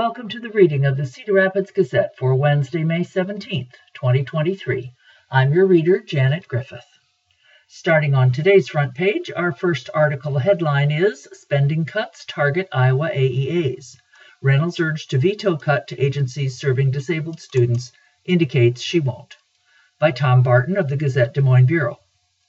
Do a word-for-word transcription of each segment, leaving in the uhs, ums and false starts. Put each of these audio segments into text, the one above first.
Welcome to the reading of the Cedar Rapids Gazette for Wednesday, May seventeenth, twenty twenty-three. I'm your reader, Janet Griffith. Starting on today's front page, our first article headline is Spending Cuts Target Iowa A E As. Reynolds urged to veto cut to agencies serving disabled students, indicates she won't. By Tom Barton of the Gazette Des Moines Bureau.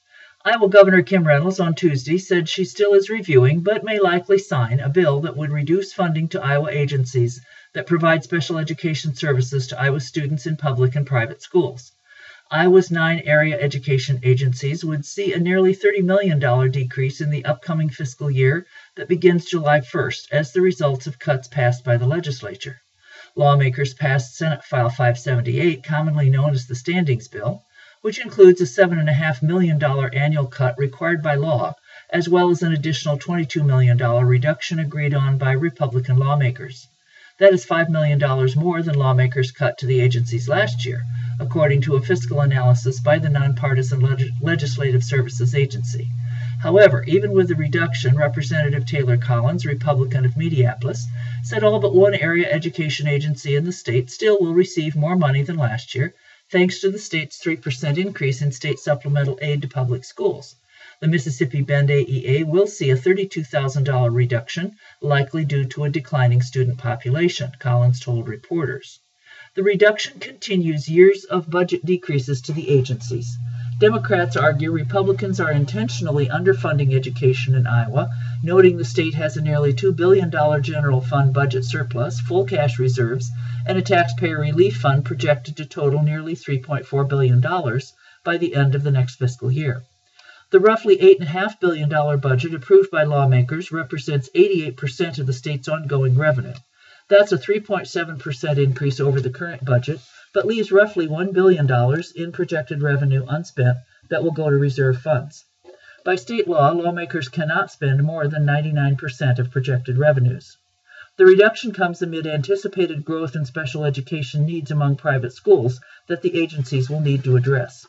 Iowa Governor Kim Reynolds on Tuesday said she still is reviewing but may likely sign a bill that would reduce funding to Iowa agencies that provide special education services to Iowa students in public and private schools. Iowa's nine area education agencies would see a nearly thirty million dollars decrease in the upcoming fiscal year that begins July first as the result of cuts passed by the legislature. Lawmakers passed Senate File five seventy-eight, commonly known as the Standings Bill, which includes a seven point five million dollars annual cut required by law, as well as an additional twenty-two million dollars reduction agreed on by Republican lawmakers. That is five million dollars more than lawmakers cut to the agencies last year, according to a fiscal analysis by the Nonpartisan Leg- Legislative Services Agency. However, even with the reduction, Representative Taylor Collins, Republican of Mediapolis, said all but one area education agency in the state still will receive more money than last year, thanks to the state's three percent increase in state supplemental aid to public schools. The Mississippi Bend A E A will see a thirty-two thousand dollars reduction, likely due to a declining student population, Collins told reporters. The reduction continues years of budget decreases to the agencies. Democrats argue Republicans are intentionally underfunding education in Iowa, noting the state has a nearly two billion dollars general fund budget surplus, full cash reserves, and a taxpayer relief fund projected to total nearly three point four billion dollars by the end of the next fiscal year. The roughly eight point five billion dollars budget approved by lawmakers represents eighty-eight percent of the state's ongoing revenue. That's a three point seven percent increase over the current budget, but leaves roughly one billion dollars in projected revenue unspent that will go to reserve funds. By state law, lawmakers cannot spend more than ninety-nine percent of projected revenues. The reduction comes amid anticipated growth in special education needs among private schools that the agencies will need to address.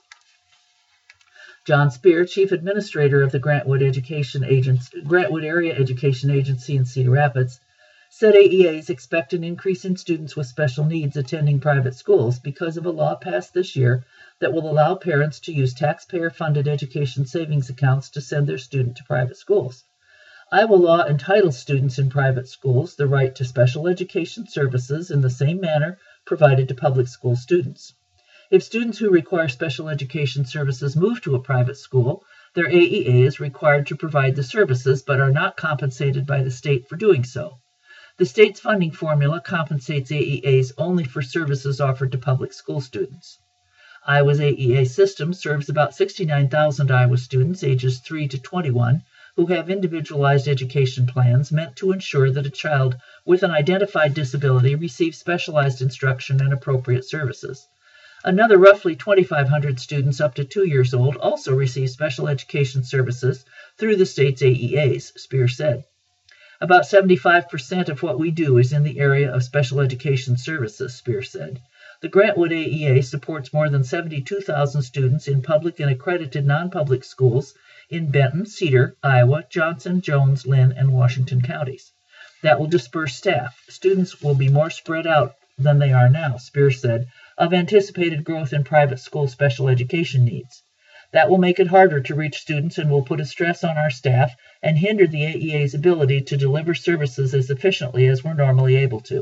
John Spear, Chief Administrator of the Grantwood Education Agency, Grantwood Area Education Agency in Cedar Rapids, said A E As expect an increase in students with special needs attending private schools because of a law passed this year that will allow parents to use taxpayer-funded education savings accounts to send their student to private schools. Iowa law entitles students in private schools the right to special education services in the same manner provided to public school students. If students who require special education services move to a private school, their A E A is required to provide the services but are not compensated by the state for doing so. The state's funding formula compensates A E As only for services offered to public school students. Iowa's A E A system serves about sixty-nine thousand Iowa students ages three to twenty-one who have individualized education plans meant to ensure that a child with an identified disability receives specialized instruction and appropriate services. Another roughly twenty-five hundred students up to two years old also receive special education services through the state's A E As, Spear said. About seventy-five percent of what we do is in the area of special education services, Spear said. The Grantwood A E A supports more than seventy-two thousand students in public and accredited non-public schools in Benton, Cedar, Iowa, Johnson, Jones, Lynn, and Washington counties. That will disperse staff. Students will be more spread out than they are now, Spear said, of anticipated growth in private school special education needs. That will make it harder to reach students and will put a stress on our staff and hinder the A E A's ability to deliver services as efficiently as we're normally able to.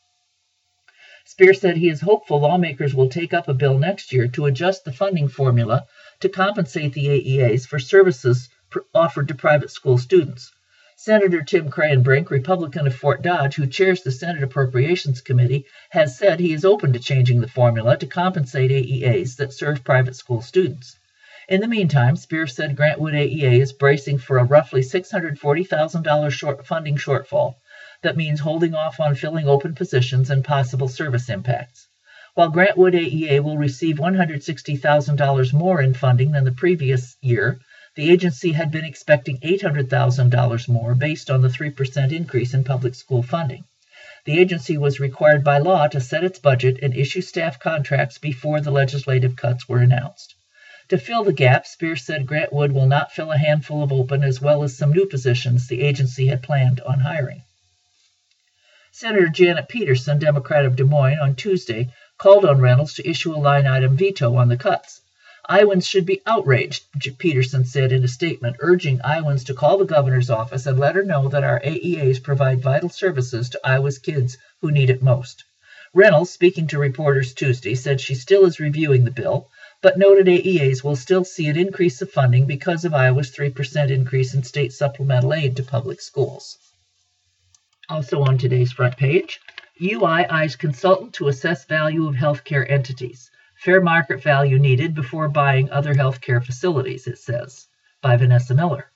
Spear said he is hopeful lawmakers will take up a bill next year to adjust the funding formula to compensate the A E As for services pr- offered to private school students. Senator Tim Crayenbrink, Republican of Fort Dodge, who chairs the Senate Appropriations Committee, has said he is open to changing the formula to compensate A E As that serve private school students. In the meantime, Spear said Grantwood A E A is bracing for a roughly six hundred forty thousand dollars short funding shortfall. That means holding off on filling open positions and possible service impacts. While Grantwood A E A will receive one hundred sixty thousand dollars more in funding than the previous year, the agency had been expecting eight hundred thousand dollars more based on the three percent increase in public school funding. The agency was required by law to set its budget and issue staff contracts before the legislative cuts were announced. To fill the gap, Spear said Grantwood will not fill a handful of open as well as some new positions the agency had planned on hiring. Senator Janet Peterson, Democrat of Des Moines, on Tuesday called on Reynolds to issue a line-item veto on the cuts. Iowans should be outraged, Peterson said in a statement, urging Iowans to call the governor's office and let her know that our A E As provide vital services to Iowa's kids who need it most. Reynolds, speaking to reporters Tuesday, said she still is reviewing the bill, but noted A E As will still see an increase of funding because of Iowa's three percent increase in state supplemental aid to public schools. Also on today's front page, U I eyes consultant to assess value of healthcare entities. Fair market value needed before buying other healthcare facilities, it says, by Vanessa Miller.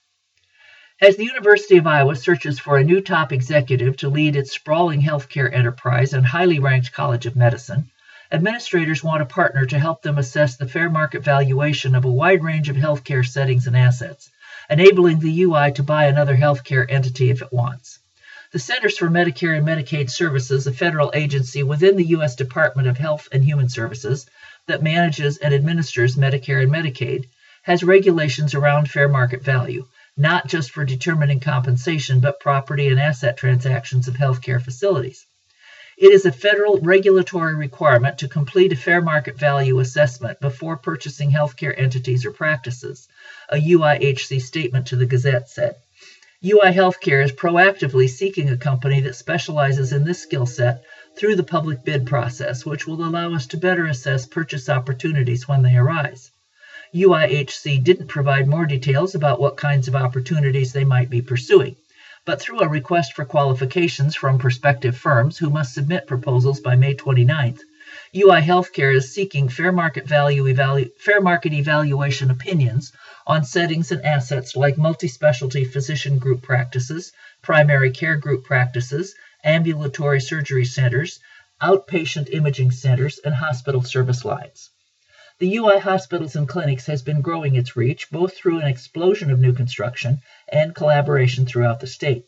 As the University of Iowa searches for a new top executive to lead its sprawling healthcare enterprise and highly ranked College of Medicine, administrators want a partner to help them assess the fair market valuation of a wide range of healthcare settings and assets, enabling the U I to buy another healthcare entity if it wants. The Centers for Medicare and Medicaid Services, a federal agency within the U S Department of Health and Human Services that manages and administers Medicare and Medicaid, has regulations around fair market value, not just for determining compensation, but property and asset transactions of healthcare facilities. It is a federal regulatory requirement to complete a fair market value assessment before purchasing healthcare entities or practices, a U I H C statement to the Gazette said. U I Healthcare is proactively seeking a company that specializes in this skill set through the public bid process, which will allow us to better assess purchase opportunities when they arise. U I H C didn't provide more details about what kinds of opportunities they might be pursuing, but through a request for qualifications from prospective firms who must submit proposals by May twenty-ninth, U I Healthcare is seeking fair market value evalu- fair market evaluation opinions on settings and assets like multi-specialty physician group practices, primary care group practices, ambulatory surgery centers, outpatient imaging centers, and hospital service lines. The U I Hospitals and Clinics has been growing its reach both through an explosion of new construction and collaboration throughout the state.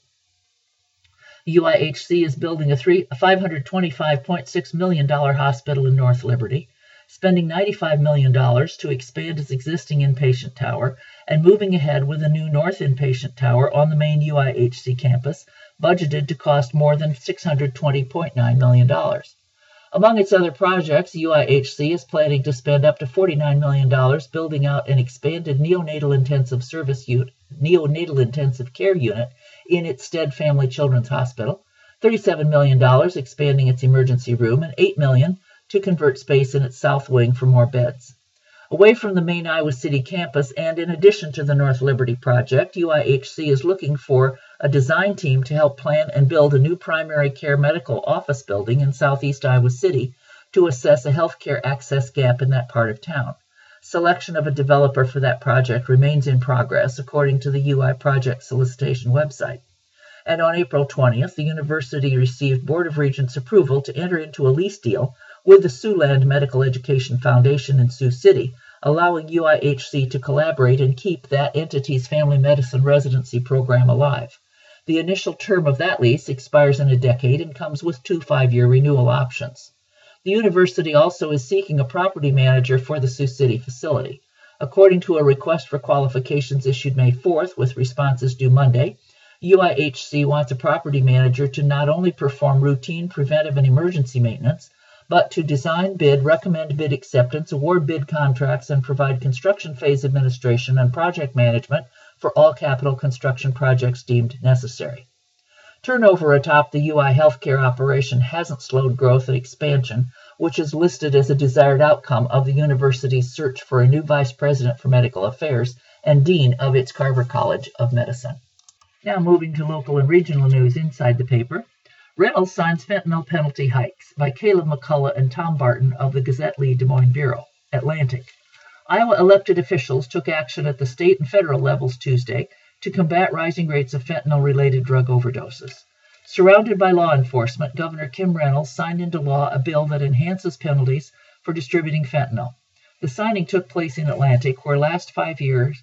U I H C is building a five hundred twenty-five point six million dollars hospital in North Liberty, spending ninety-five million dollars to expand its existing inpatient tower, and moving ahead with a new North Inpatient Tower on the main U I H C campus, budgeted to cost more than six hundred twenty point nine million dollars. Among its other projects, U I H C is planning to spend up to forty-nine million dollars building out an expanded neonatal intensive service unit, neonatal intensive care unit in its Stead Family Children's Hospital, thirty-seven million dollars expanding its emergency room, and eight million dollars to convert space in its south wing for more beds. Away from the main Iowa City campus, and in addition to the North Liberty project, U I H C is looking for a design team to help plan and build a new primary care medical office building in southeast Iowa City to assess a healthcare access gap in that part of town. Selection of a developer for that project remains in progress, according to the U I project solicitation website. And on April twentieth, the university received Board of Regents approval to enter into a lease deal with the Siouxland Medical Education Foundation in Sioux City, allowing U I H C to collaborate and keep that entity's family medicine residency program alive. The initial term of that lease expires in a decade and comes with two five-year renewal options. The university also is seeking a property manager for the Sioux City facility. According to a request for qualifications issued May fourth with responses due Monday, U I H C wants a property manager to not only perform routine preventive and emergency maintenance, but to design, bid, recommend bid acceptance, award bid contracts, and provide construction phase administration and project management for all capital construction projects deemed necessary. Turnover atop the U I healthcare operation hasn't slowed growth and expansion, which is listed as a desired outcome of the university's search for a new vice president for medical affairs and dean of its Carver College of Medicine. Now moving to local and regional news inside the paper. Reynolds signs fentanyl penalty hikes by Caleb McCullough and Tom Barton of the Gazette-Lee Des Moines Bureau. Atlantic. Iowa elected officials took action at the state and federal levels Tuesday to combat rising rates of fentanyl-related drug overdoses. Surrounded by law enforcement, Governor Kim Reynolds signed into law a bill that enhances penalties for distributing fentanyl. The signing took place in Atlantic, where last five years,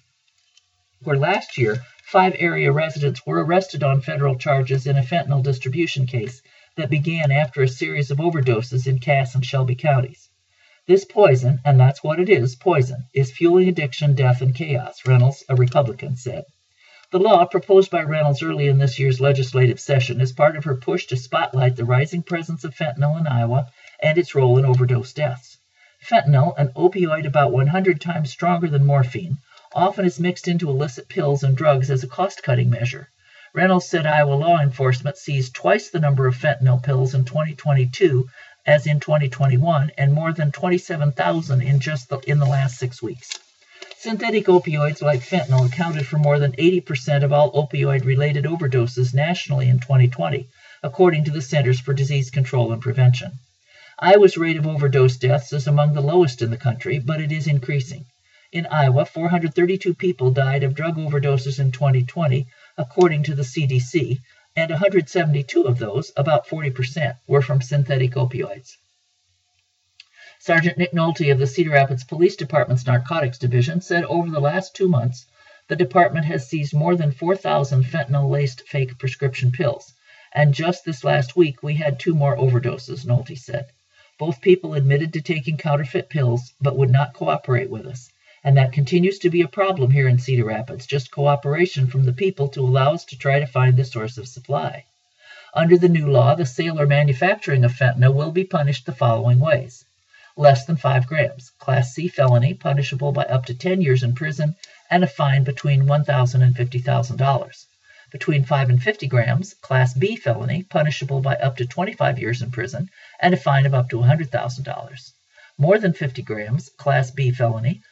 where last year five area residents were arrested on federal charges in a fentanyl distribution case that began after a series of overdoses in Cass and Shelby counties. This poison, and that's what it is, poison, is fueling addiction, death, and chaos, Reynolds, a Republican, said. The law, proposed by Reynolds early in this year's legislative session, is part of her push to spotlight the rising presence of fentanyl in Iowa and its role in overdose deaths. Fentanyl, an opioid about one hundred times stronger than morphine, often is mixed into illicit pills and drugs as a cost-cutting measure. Reynolds said Iowa law enforcement seized twice the number of fentanyl pills in twenty twenty-two as in twenty twenty-one, and more than twenty-seven thousand in just the, in the last six weeks. Synthetic opioids like fentanyl accounted for more than eighty percent of all opioid-related overdoses nationally in twenty twenty, according to the Centers for Disease Control and Prevention. Iowa's rate of overdose deaths is among the lowest in the country, but it is increasing. In Iowa, four hundred thirty-two people died of drug overdoses in twenty twenty, according to the C D C, and one hundred seventy-two of those, about forty percent, were from synthetic opioids. Sergeant Nick Nolte of the Cedar Rapids Police Department's Narcotics Division said over the last two months, the department has seized more than four thousand fentanyl-laced fake prescription pills, and just this last week we had two more overdoses, Nolte said. Both people admitted to taking counterfeit pills, but would not cooperate with us, and that continues to be a problem here in Cedar Rapids, just cooperation from the people to allow us to try to find the source of supply. Under the new law, the sale or manufacturing of fentanyl will be punished the following ways. Less than five grams, Class C felony, punishable by up to ten years in prison and a fine between one thousand dollars and fifty thousand dollars. Between five and fifty grams, Class B felony, punishable by up to twenty-five years in prison and a fine of up to one hundred thousand dollars. More than fifty grams, Class B felony,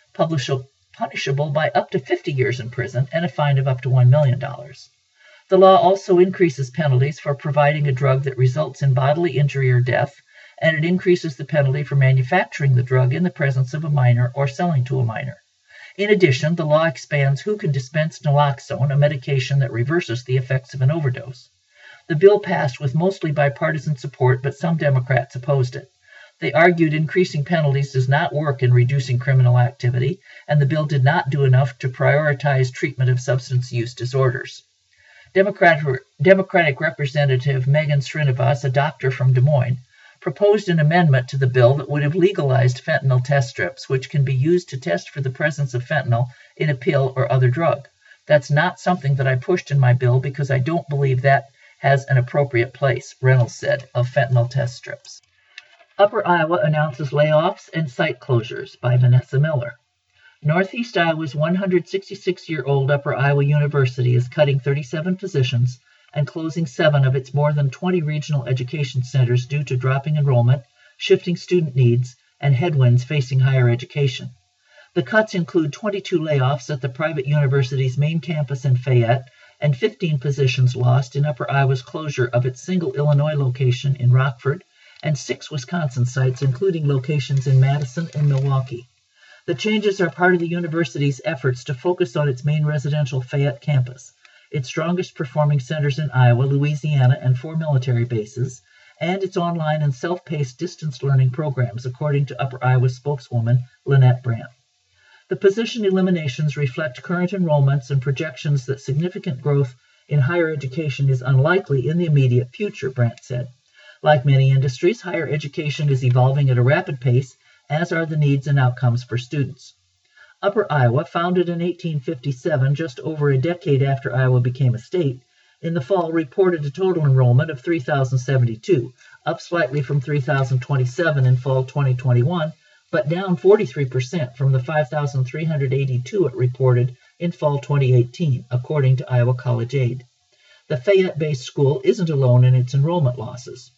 punishable by up to fifty years in prison and a fine of up to one million dollars. The law also increases penalties for providing a drug that results in bodily injury or death, and it increases the penalty for manufacturing the drug in the presence of a minor or selling to a minor. In addition, the law expands who can dispense naloxone, a medication that reverses the effects of an overdose. The bill passed with mostly bipartisan support, but some Democrats opposed it. They argued increasing penalties does not work in reducing criminal activity, and the bill did not do enough to prioritize treatment of substance use disorders. Democratic, Democratic Representative Megan Srinivas, a doctor from Des Moines, proposed an amendment to the bill that would have legalized fentanyl test strips, which can be used to test for the presence of fentanyl in a pill or other drug. That's not something that I pushed in my bill because I don't believe that has an appropriate place, Reynolds said, of fentanyl test strips. Upper Iowa announces layoffs and site closures, by Vanessa Miller. Northeast Iowa's one hundred sixty-six-year-old Upper Iowa University is cutting thirty-seven positions and closing seven of its more than twenty regional education centers due to dropping enrollment, shifting student needs, and headwinds facing higher education. The cuts include twenty-two layoffs at the private university's main campus in Fayette and fifteen positions lost in Upper Iowa's closure of its single Illinois location in Rockford and six Wisconsin sites, including locations in Madison and Milwaukee. The changes are part of the university's efforts to focus on its main residential Fayette campus, its strongest performing centers in Iowa, Louisiana, and four military bases, and its online and self-paced distance learning programs, according to Upper Iowa spokeswoman Lynette Brandt. The position eliminations reflect current enrollments and projections that significant growth in higher education is unlikely in the immediate future, Brandt said. Like many industries, higher education is evolving at a rapid pace, as are the needs and outcomes for students. Upper Iowa, founded in eighteen fifty-seven, just over a decade after Iowa became a state, in the fall reported a total enrollment of three thousand seventy-two, up slightly from three thousand twenty-seven in fall twenty twenty-one, but down forty-three percent from the five thousand three hundred eighty-two it reported in fall twenty eighteen, according to Iowa College Aid. The Fayette-based school isn't alone in its enrollment losses.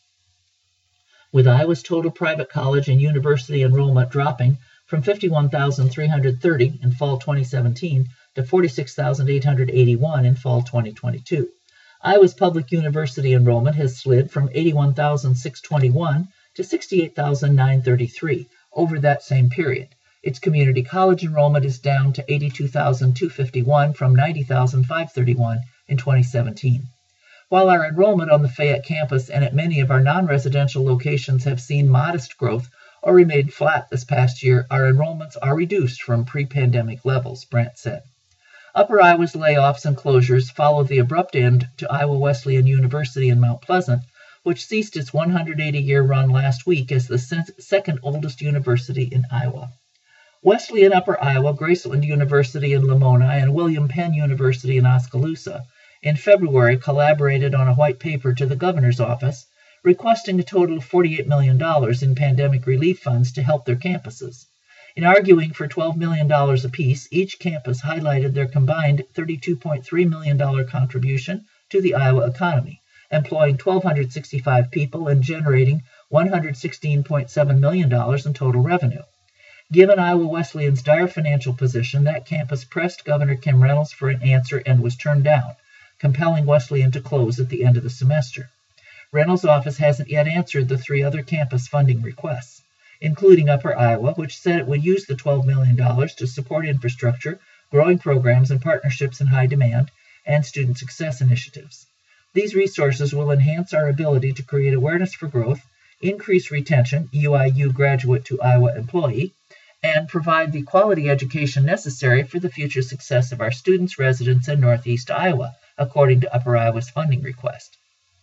With Iowa's total private college and university enrollment dropping from fifty-one thousand three hundred thirty in fall twenty seventeen to forty-six thousand eight hundred eighty-one in fall twenty twenty-two. Iowa's public university enrollment has slid from eighty-one thousand six hundred twenty-one to sixty-eight thousand nine hundred thirty-three over that same period. Its community college enrollment is down to eighty-two thousand two hundred fifty-one from ninety thousand five hundred thirty-one in twenty seventeen. While our enrollment on the Fayette campus and at many of our non-residential locations have seen modest growth or remained flat this past year, our enrollments are reduced from pre-pandemic levels, Brandt said. Upper Iowa's layoffs and closures follow the abrupt end to Iowa Wesleyan University in Mount Pleasant, which ceased its one hundred eighty-year run last week as the second oldest university in Iowa. Wesleyan Upper Iowa, Graceland University in Lamoni, and William Penn University in Oskaloosa in February collaborated on a white paper to the governor's office requesting a total of forty-eight million dollars in pandemic relief funds to help their campuses. In arguing for twelve million dollars apiece, each campus highlighted their combined thirty-two point three million dollars contribution to the Iowa economy, employing one thousand two hundred sixty-five people and generating one hundred sixteen point seven million dollars in total revenue. Given Iowa Wesleyan's dire financial position, that campus pressed Governor Kim Reynolds for an answer and was turned down, compelling Wesleyan to close at the end of the semester. Reynolds' office hasn't yet answered the three other campus funding requests, including Upper Iowa, which said it would use the twelve million dollars to support infrastructure, growing programs and partnerships in high demand, and student success initiatives. These resources will enhance our ability to create awareness for growth, increase retention, U I U graduate to Iowa employee, and provide the quality education necessary for the future success of our students, residents, in Northeast Iowa, according to Upper Iowa's funding request.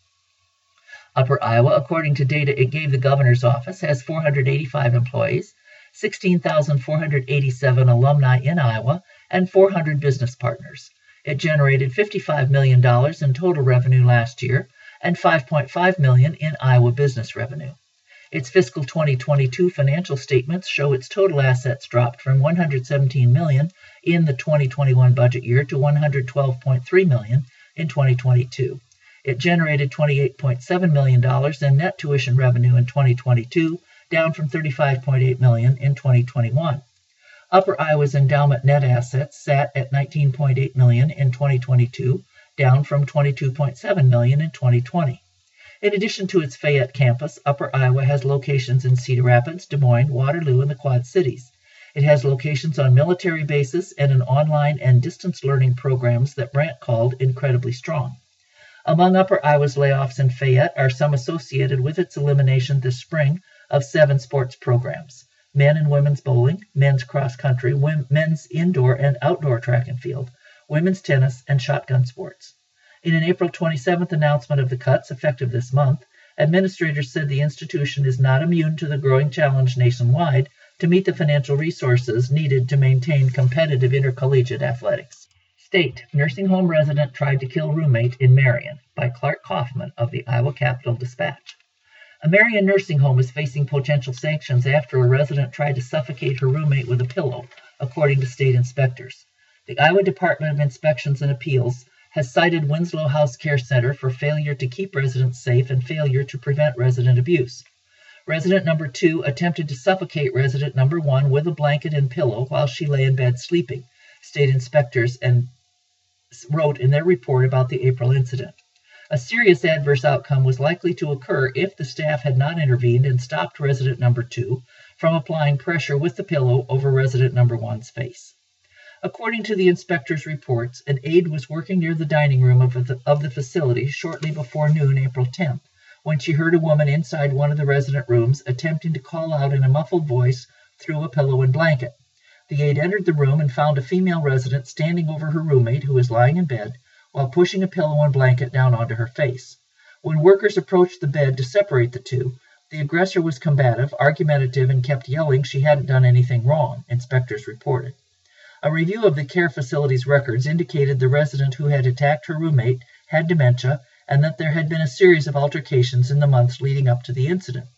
Upper Iowa, according to data it gave the governor's office, has four hundred eighty-five employees, sixteen thousand four hundred eighty-seven alumni in Iowa, and four hundred business partners. It generated fifty-five million dollars in total revenue last year and five point five million dollars in Iowa business revenue. Its fiscal twenty twenty-two financial statements show its total assets dropped from one hundred seventeen million dollars in the twenty twenty-one budget year to one hundred twelve point three million dollars in twenty twenty-two. It generated twenty-eight point seven million dollars in net tuition revenue in twenty twenty-two, down from thirty-five point eight million dollars in twenty twenty-one. Upper Iowa's endowment net assets sat at nineteen point eight million dollars in twenty twenty-two, down from twenty-two point seven million dollars in twenty twenty. In addition to its Fayette campus, Upper Iowa has locations in Cedar Rapids, Des Moines, Waterloo, and the Quad Cities. It has locations on military bases and an online and distance learning programs that Brandt called incredibly strong. Among Upper Iowa's layoffs in Fayette are some associated with its elimination this spring of seven sports programs: men and women's bowling, men's cross country, men's indoor and outdoor track and field, women's tennis, and shotgun sports. In an April twenty-seventh announcement of the cuts effective this month, administrators said the institution is not immune to the growing challenge nationwide to meet the financial resources needed to maintain competitive intercollegiate athletics. State: Nursing home resident tried to kill roommate in Marion, by Clark Kaufman of the Iowa Capital Dispatch. A Marion nursing home is facing potential sanctions after a resident tried to suffocate her roommate with a pillow, according to state inspectors. The Iowa Department of Inspections and Appeals has cited Winslow House Care Center for failure to keep residents safe and failure to prevent resident abuse. Resident number two attempted to suffocate resident number one with a blanket and pillow while she lay in bed sleeping, state inspectors and wrote in their report about the April incident. A serious adverse outcome was likely to occur if the staff had not intervened and stopped resident number two from applying pressure with the pillow over resident number one's face. According to the inspector's reports, an aide was working near the dining room of the, of the facility shortly before noon April tenth, when she heard a woman inside one of the resident rooms attempting to call out in a muffled voice through a pillow and blanket. The aide entered the room and found a female resident standing over her roommate, who was lying in bed, while pushing a pillow and blanket down onto her face. When workers approached the bed to separate the two, the aggressor was combative, argumentative, and kept yelling she hadn't done anything wrong, inspectors reported. A review of the care facility's records indicated the resident who had attacked her roommate had dementia and that there had been a series of altercations in the months leading up to the incident.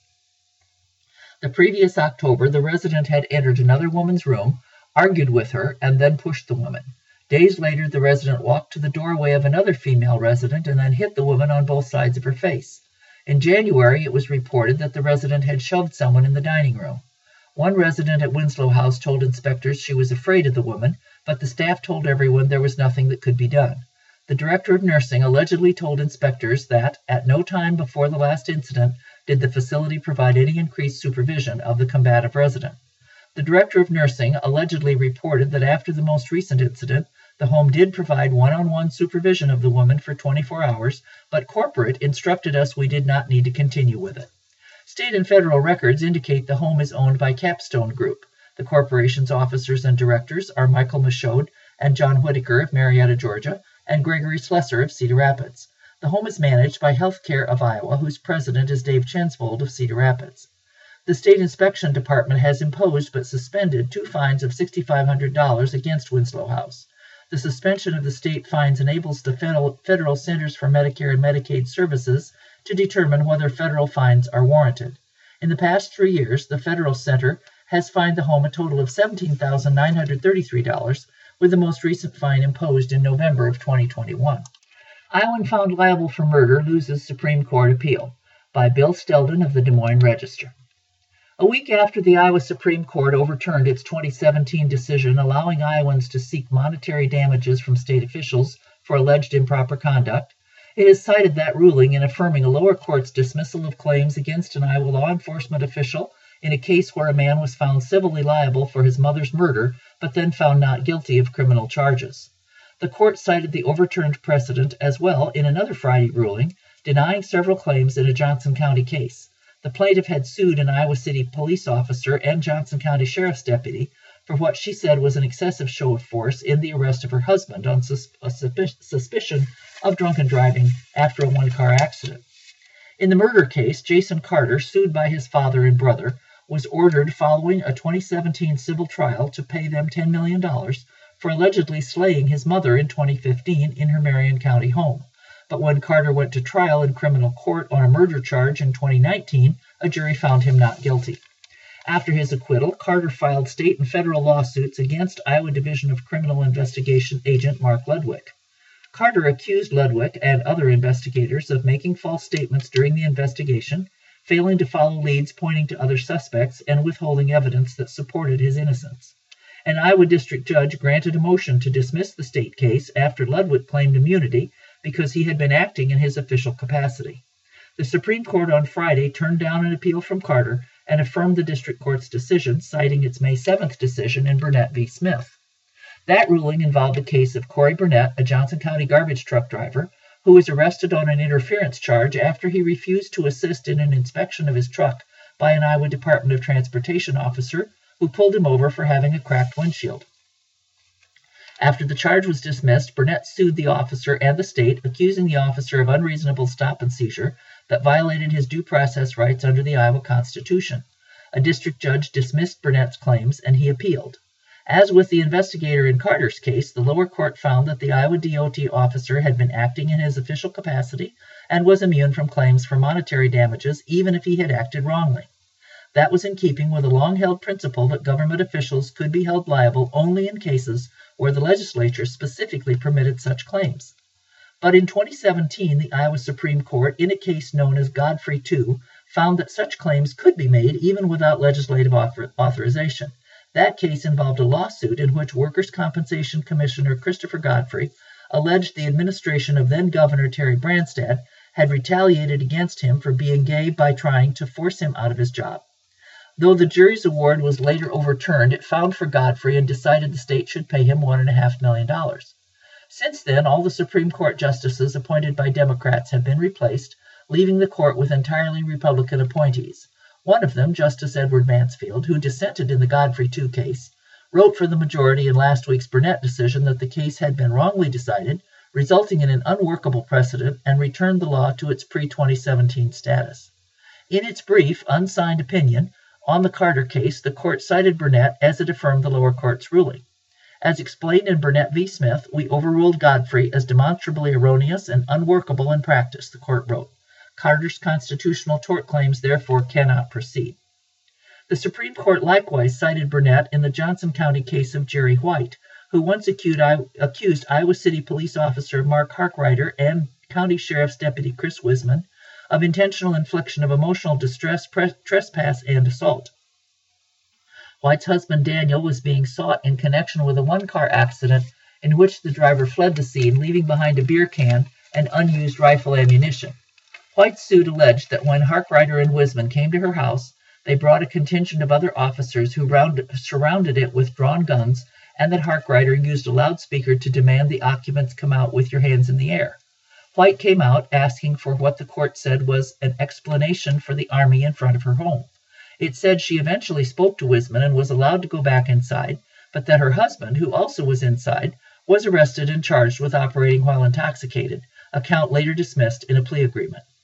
The previous October, the resident had entered another woman's room, argued with her, and then pushed the woman. Days later, the resident walked to the doorway of another female resident and then hit the woman on both sides of her face. In January, it was reported that the resident had shoved someone in the dining room. One resident at Winslow House told inspectors she was afraid of the woman, but the staff told everyone there was nothing that could be done. The director of nursing allegedly told inspectors that, at no time before the last incident, did the facility provide any increased supervision of the combative resident. The director of nursing allegedly reported that after the most recent incident, the home did provide one-on-one supervision of the woman for twenty-four hours, but corporate instructed us we did not need to continue with it. State and federal records indicate the home is owned by Capstone Group. The corporation's officers and directors are Michael Michaud and John Whitaker of Marietta, Georgia, and Gregory Slesser of Cedar Rapids. The home is managed by Healthcare of Iowa, whose president is Dave Chensvold of Cedar Rapids. The State Inspection Department has imposed but suspended two fines of six thousand five hundred dollars against Winslow House. The suspension of the state fines enables the Federal, Federal Centers for Medicare and Medicaid Services to determine whether federal fines are warranted. In the past three years, the Federal Center has fined the home a total of seventeen thousand nine hundred thirty-three dollars, with the most recent fine imposed in November of twenty twenty-one. Iowan found liable for murder loses Supreme Court appeal, by Bill Stelden of the Des Moines Register. A week after the Iowa Supreme Court overturned its twenty seventeen decision allowing Iowans to seek monetary damages from state officials for alleged improper conduct, it has cited that ruling in affirming a lower court's dismissal of claims against an Iowa law enforcement official in a case where a man was found civilly liable for his mother's murder, but then found not guilty of criminal charges. The court cited the overturned precedent as well in another Friday ruling, denying several claims in a Johnson County case. The plaintiff had sued an Iowa City police officer and Johnson County Sheriff's deputy for what she said was an excessive show of force in the arrest of her husband on sus- a suspicion of drunken driving after a one-car accident. In the murder case, Jason Carter, sued by his father and brother, was ordered following a twenty seventeen civil trial to pay them ten million dollars for allegedly slaying his mother in twenty fifteen in her Marion County home. But when Carter went to trial in criminal court on a murder charge in twenty nineteen, a jury found him not guilty. After his acquittal, Carter filed state and federal lawsuits against Iowa Division of Criminal Investigation agent Mark Ludwig. Carter accused Ludwig and other investigators of making false statements during the investigation, failing to follow leads pointing to other suspects, and withholding evidence that supported his innocence. An Iowa district judge granted a motion to dismiss the state case after Ludwig claimed immunity because he had been acting in his official capacity. The Supreme Court on Friday turned down an appeal from Carter and affirmed the district court's decision, citing its May seventh decision in Burnett v. Smith. That ruling involved a case of Corey Burnett, a Johnson County garbage truck driver, who was arrested on an interference charge after he refused to assist in an inspection of his truck by an Iowa Department of Transportation officer who pulled him over for having a cracked windshield. After the charge was dismissed, Burnett sued the officer and the state, accusing the officer of unreasonable stop and seizure that violated his due process rights under the Iowa Constitution. A district judge dismissed Burnett's claims, and he appealed. As with the investigator in Carter's case, the lower court found that the Iowa D O T officer had been acting in his official capacity and was immune from claims for monetary damages, even if he had acted wrongly. That was in keeping with a long-held principle that government officials could be held liable only in cases where the legislature specifically permitted such claims. But in twenty seventeen, the Iowa Supreme Court, in a case known as Godfrey two, found that such claims could be made even without legislative author- authorization. That case involved a lawsuit in which Workers' Compensation Commissioner Christopher Godfrey alleged the administration of then-Governor Terry Branstad had retaliated against him for being gay by trying to force him out of his job. Though the jury's award was later overturned, it found for Godfrey and decided the state should pay him one point five million dollars. Since then, all the Supreme Court justices appointed by Democrats have been replaced, leaving the court with entirely Republican appointees. One of them, Justice Edward Mansfield, who dissented in the Godfrey two case, wrote for the majority in last week's Burnett decision that the case had been wrongly decided, resulting in an unworkable precedent, and returned the law to its pre twenty seventeen status. In its brief, unsigned opinion on the Carter case, the court cited Burnett as it affirmed the lower court's ruling. As explained in Burnett v. Smith, we overruled Godfrey as demonstrably erroneous and unworkable in practice, the court wrote. Carter's constitutional tort claims therefore cannot proceed. The Supreme Court likewise cited Burnett in the Johnson County case of Jerry White, who once accused, accused Iowa City police officer Mark Harkrider and County Sheriff's Deputy Chris Wisman of intentional infliction of emotional distress, pre- trespass, and assault. White's husband Daniel was being sought in connection with a one-car accident in which the driver fled the scene, leaving behind a beer can and unused rifle ammunition. White's suit alleged that when Harkrider and Wisman came to her house, they brought a contingent of other officers who round, surrounded it with drawn guns, and that Harkrider used a loudspeaker to demand the occupants come out with your hands in the air. White came out asking for what the court said was an explanation for the army in front of her home. It said she eventually spoke to Wisman and was allowed to go back inside, but that her husband, who also was inside, was arrested and charged with operating while intoxicated, a count later dismissed in a plea agreement.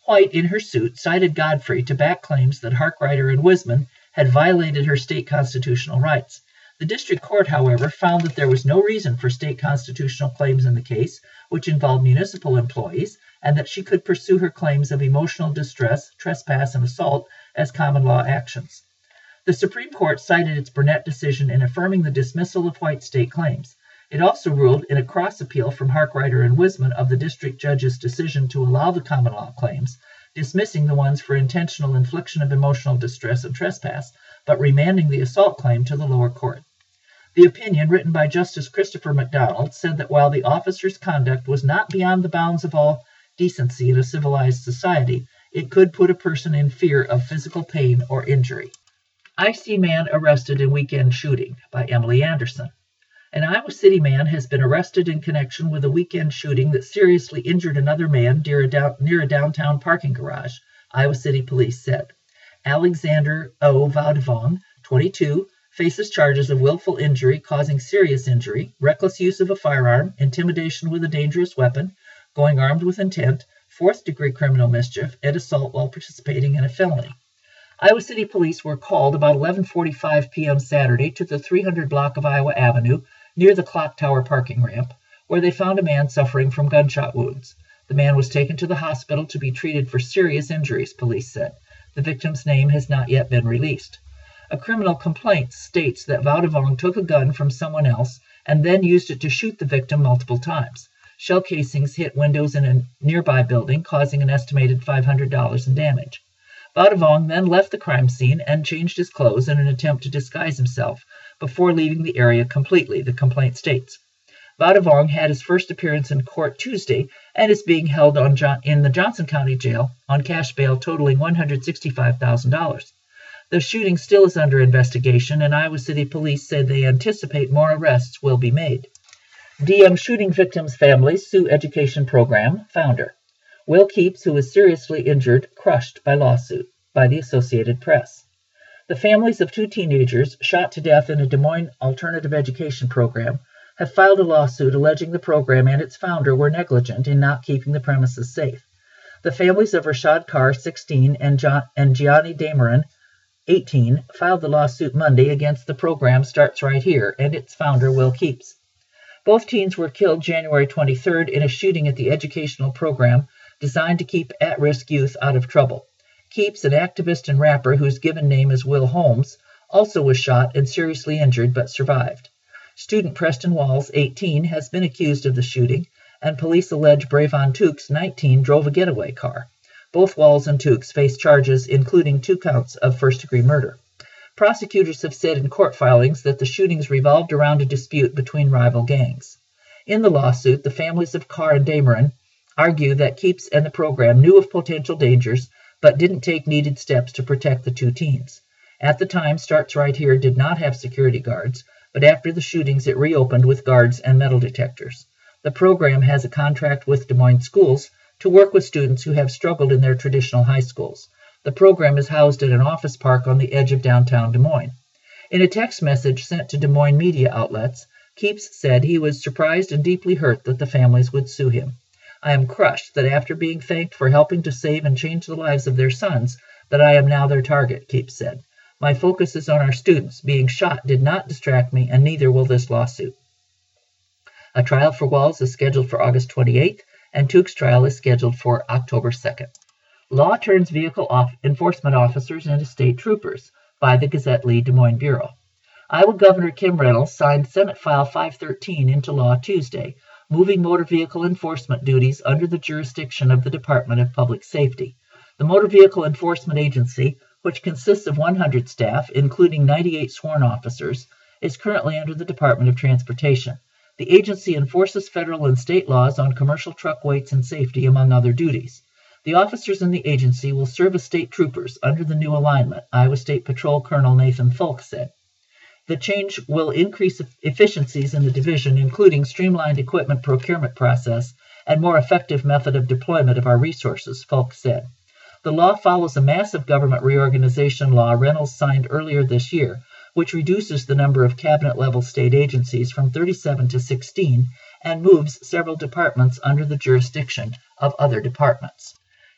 White, in her suit, cited Godfrey to back claims that Harkrider and Wisman had violated her state constitutional rights. The district court, however, found that there was no reason for state constitutional claims in the case, which involved municipal employees, and that she could pursue her claims of emotional distress, trespass, and assault as common law actions. The Supreme Court cited its Burnett decision in affirming the dismissal of White's state claims. It also ruled in a cross-appeal from Harkrider and Wisman of the district judge's decision to allow the common law claims, dismissing the ones for intentional infliction of emotional distress and trespass, but remanding the assault claim to the lower court. The opinion, written by Justice Christopher McDonald, said that while the officer's conduct was not beyond the bounds of all decency in a civilized society, it could put a person in fear of physical pain or injury. Icy Man arrested in weekend shooting by Emily Anderson. An Iowa City man has been arrested in connection with a weekend shooting that seriously injured another man near a, down, near a downtown parking garage, Iowa City police said. Alexander O. Vaudevon, twenty-two, faces charges of willful injury causing serious injury, reckless use of a firearm, intimidation with a dangerous weapon, going armed with intent, fourth-degree criminal mischief, and assault while participating in a felony. Iowa City police were called about eleven forty-five p m Saturday to the three hundred block of Iowa Avenue near the Clock Tower parking ramp, where they found a man suffering from gunshot wounds. The man was taken to the hospital to be treated for serious injuries, police said. The victim's name has not yet been released. A criminal complaint states that Vaudevon took a gun from someone else and then used it to shoot the victim multiple times. Shell casings hit windows in a nearby building, causing an estimated five hundred dollars in damage. Vaudevon then left the crime scene and changed his clothes in an attempt to disguise himself before leaving the area completely, the complaint states. Vaudevon had his first appearance in court Tuesday and is being held on John, in the Johnson County Jail on cash bail totaling one hundred sixty-five thousand dollars. The shooting still is under investigation, and Iowa City police said they anticipate more arrests will be made. D M Shooting Victims' Families Sue Education Program founder. Will Keeps, who was seriously injured, crushed by lawsuit, by the Associated Press. The families of two teenagers shot to death in a Des Moines alternative education program have filed a lawsuit alleging the program and its founder were negligent in not keeping the premises safe. The families of Rashad Carr, sixteen, and, John, and Gianni Dameron, eighteen, filed the lawsuit Monday against the program Starts Right Here and its founder, Will Keeps. Both teens were killed January twenty-third in a shooting at the educational program designed to keep at-risk youth out of trouble. Keeps, an activist and rapper whose given name is Will Holmes, also was shot and seriously injured but survived. Student Preston Walls, eighteen, has been accused of the shooting, and police allege Bravon Tukes, nineteen, drove a getaway car. Both Walls and Tukes face charges, including two counts of first-degree murder. Prosecutors have said in court filings that the shootings revolved around a dispute between rival gangs. In the lawsuit, the families of Carr and Dameron argue that Keeps and the program knew of potential dangers but didn't take needed steps to protect the two teens. At the time, Starts Right Here did not have security guards, but after the shootings it reopened with guards and metal detectors. The program has a contract with Des Moines schools to work with students who have struggled in their traditional high schools. The program is housed at an office park on the edge of downtown Des Moines. In a text message sent to Des Moines media outlets, Keeps said he was surprised and deeply hurt that the families would sue him. I am crushed that after being thanked for helping to save and change the lives of their sons, that I am now their target, Keeps said. My focus is on our students. Being shot did not distract me, and neither will this lawsuit. A trial for Walls is scheduled for August twenty-eighth, and Tukes' trial is scheduled for October second. Law turns vehicle off enforcement officers into state troopers by the Gazette-Lee Des Moines Bureau. Iowa Governor Kim Reynolds signed Senate File five thirteen into law Tuesday, moving motor vehicle enforcement duties under the jurisdiction of the Department of Public Safety. The Motor Vehicle Enforcement Agency, which consists of one hundred staff, including ninety-eight sworn officers, is currently under the Department of Transportation. The agency enforces federal and state laws on commercial truck weights and safety, among other duties. The officers in the agency will serve as state troopers under the new alignment, Iowa State Patrol Colonel Nathan Fulk said. The change will increase efficiencies in the division, including streamlined equipment procurement process and more effective method of deployment of our resources, Fulk said. The law follows a massive government reorganization law Reynolds signed earlier this year, which reduces the number of cabinet-level state agencies from thirty-seven to sixteen and moves several departments under the jurisdiction of other departments.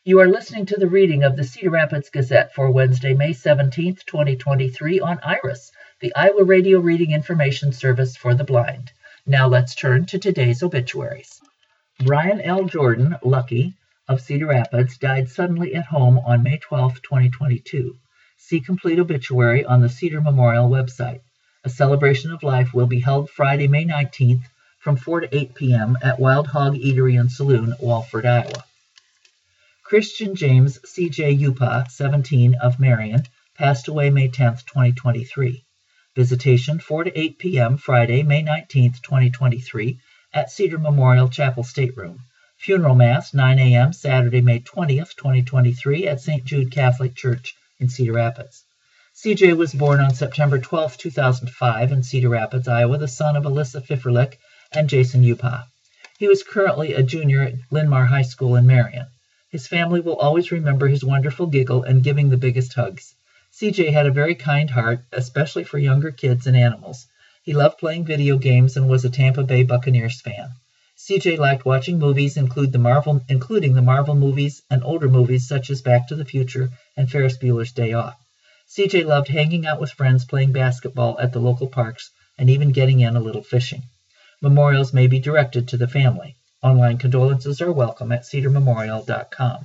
You are listening to the reading of the Cedar Rapids Gazette for Wednesday, May seventeenth, twenty twenty-three on IRIS, the Iowa Radio Reading Information Service for the Blind. Now let's turn to today's obituaries. Brian L. Jordan, Lucky, of Cedar Rapids, died suddenly at home on May twelfth, twenty twenty-two. See complete obituary on the Cedar Memorial website. A celebration of life will be held Friday, May nineteenth from four to eight p m at Wild Hog Eatery and Saloon, Walford, Iowa. Christian James C J Upa, seventeen, of Marion, passed away May tenth, twenty twenty-three. Visitation four to eight p m Friday, May nineteenth, twenty twenty-three at Cedar Memorial Chapel Stateroom. Funeral Mass nine a m Saturday, May twentieth, twenty twenty-three at Saint Jude Catholic Church in Cedar Rapids. C J was born on September twelfth, two thousand five in Cedar Rapids, Iowa, the son of Alyssa Pfifferlich and Jason Upa. He was currently a junior at Linn-Mar High School in Marion. His family will always remember his wonderful giggle and giving the biggest hugs. C J had a very kind heart, especially for younger kids and animals. He loved playing video games and was a Tampa Bay Buccaneers fan. C J liked watching movies, include the Marvel, including the Marvel movies and older movies such as Back to the Future and Ferris Bueller's Day Off. C J loved hanging out with friends, playing basketball at the local parks, and even getting in a little fishing. Memorials may be directed to the family. Online condolences are welcome at cedar memorial dot com.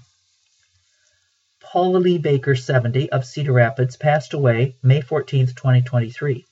Paula Lee Baker, seventy, of Cedar Rapids, passed away May fourteenth, twenty twenty-three.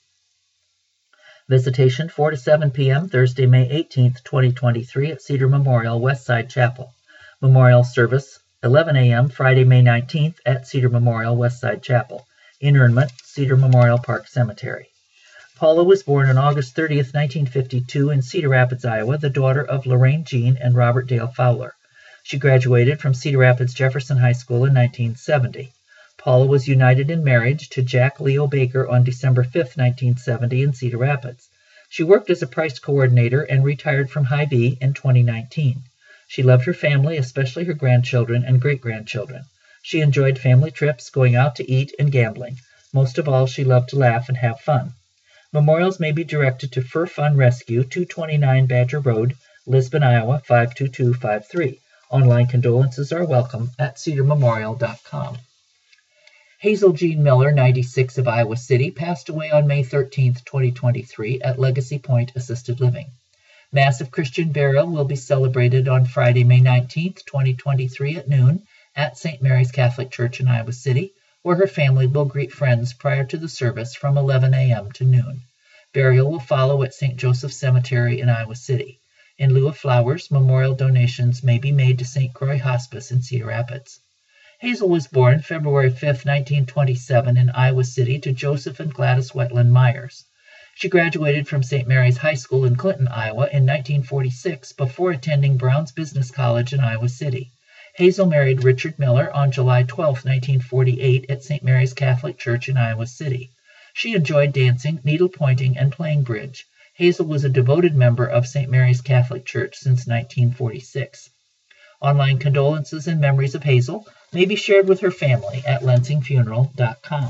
Visitation four to seven p m Thursday, May eighteenth, twenty twenty-three at Cedar Memorial Westside Chapel. Memorial service eleven a m Friday, May nineteenth at Cedar Memorial Westside Chapel. Interment, Cedar Memorial Park Cemetery. Paula was born on August thirtieth, nineteen fifty-two in Cedar Rapids, Iowa, the daughter of Lorraine Jean and Robert Dale Fowler. She graduated from Cedar Rapids Jefferson High School in nineteen seventy. Paula was united in marriage to Jack Leo Baker on December fifth, nineteen seventy in Cedar Rapids. She worked as a price coordinator and retired from Hy-Vee in twenty nineteen. She loved her family, especially her grandchildren and great-grandchildren. She enjoyed family trips, going out to eat, and gambling. Most of all, she loved to laugh and have fun. Memorials may be directed to Fur Fun Rescue, two twenty-nine Badger Road, Lisbon, Iowa, five two two five three. Online condolences are welcome at cedar memorial dot com. Hazel Jean Miller, ninety-six, of Iowa City, passed away on May thirteenth, twenty twenty-three at Legacy Point Assisted Living. Mass of Christian burial will be celebrated on Friday, May nineteenth, twenty twenty-three at noon at Saint Mary's Catholic Church in Iowa City, where her family will greet friends prior to the service from eleven a m to noon. Burial will follow at Saint Joseph Cemetery in Iowa City. In lieu of flowers, memorial donations may be made to Saint Croix Hospice in Cedar Rapids. Hazel was born February fifth, nineteen twenty-seven in Iowa City to Joseph and Gladys Wetland Myers. She graduated from Saint Mary's High School in Clinton, Iowa in nineteen forty-six before attending Brown's Business College in Iowa City. Hazel married Richard Miller on July twelfth, nineteen forty-eight at Saint Mary's Catholic Church in Iowa City. She enjoyed dancing, needle-pointing, and playing bridge. Hazel was a devoted member of Saint Mary's Catholic Church since nineteen forty-six. Online condolences and memories of Hazel may be shared with her family at lensing funeral dot com.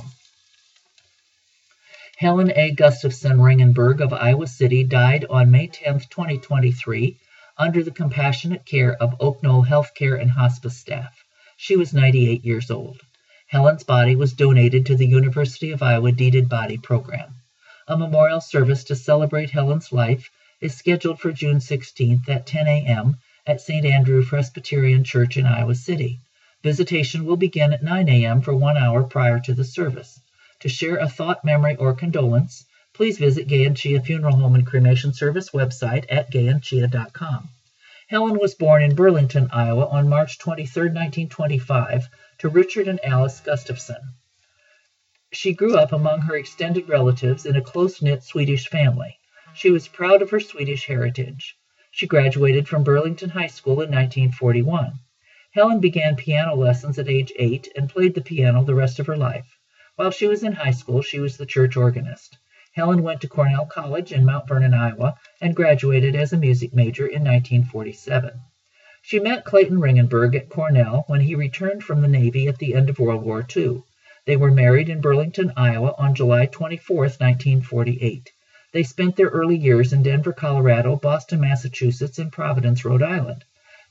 Helen A. Gustafson Ringenberg of Iowa City died on May tenth, twenty twenty-three, under the compassionate care of Oak Knoll Healthcare and Hospice staff. She was ninety-eight years old. Helen's body was donated to the University of Iowa Deeded Body Program. A memorial service to celebrate Helen's life is scheduled for June sixteenth at ten a m at Saint Andrew Presbyterian Church in Iowa City. Visitation will begin at nine a m for one hour prior to the service. To share a thought, memory, or condolence, please visit Gay and Chia Funeral Home and Cremation Service website at gay and chia dot com. Helen was born in Burlington, Iowa on March twenty-third, nineteen twenty-five, to Richard and Alice Gustafson. She grew up among her extended relatives in a close-knit Swedish family. She was proud of her Swedish heritage. She graduated from Burlington High School in nineteen forty-one. Helen began piano lessons at age eight and played the piano the rest of her life. While she was in high school, she was the church organist. Helen went to Cornell College in Mount Vernon, Iowa, and graduated as a music major in nineteen forty-seven. She met Clayton Ringenberg at Cornell when he returned from the Navy at the end of World War Two. They were married in Burlington, Iowa on July twenty-fourth, nineteen forty-eight. They spent their early years in Denver, Colorado, Boston, Massachusetts, and Providence, Rhode Island.